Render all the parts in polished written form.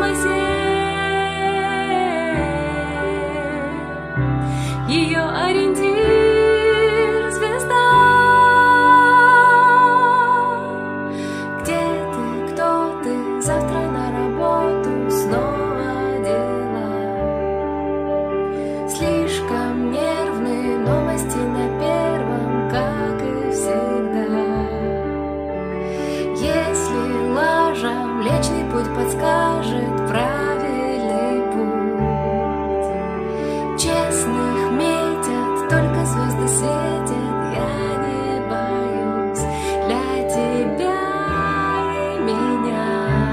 космосе. Ее ориентир — звезда. Где ты, кто ты, завтра на работу снова дела. Слишком нервные новости на первом, как и всегда. Если лажа Млечный Путь подскажет правильный путь, честных метят, только звезды светят, я не боюсь. Для тебя и меня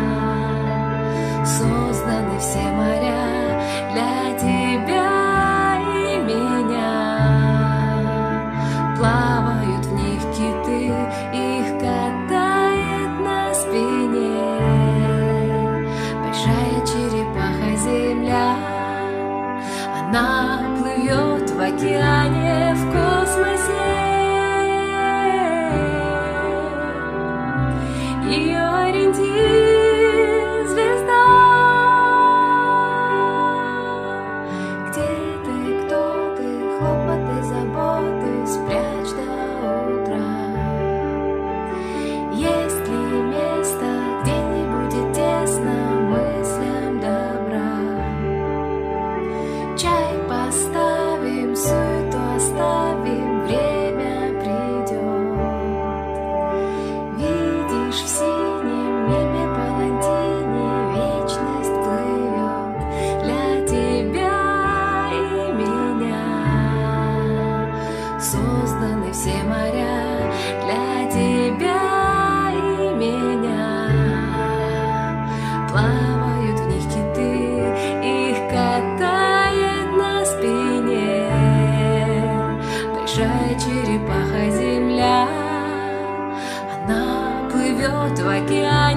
созданы все моря, для тебя и меня плавают в них киты, их катает на спине большая черепаха Земля. Она плывет в океане, в космосе. Ее ориентир — звезда. Где ты, кто ты, хлопоты, заботы спрячь до утра. Есть ли место, где не будет тесно мыслям добра? Чай поставим, суету оставим, время придет. Видишь, в синем небе палантине вечность плывет. Для тебя и меня созданы все моря, для тебя и меня плавают в них киты, их катает на спине большая черепаха Земля. Она плывет в океане.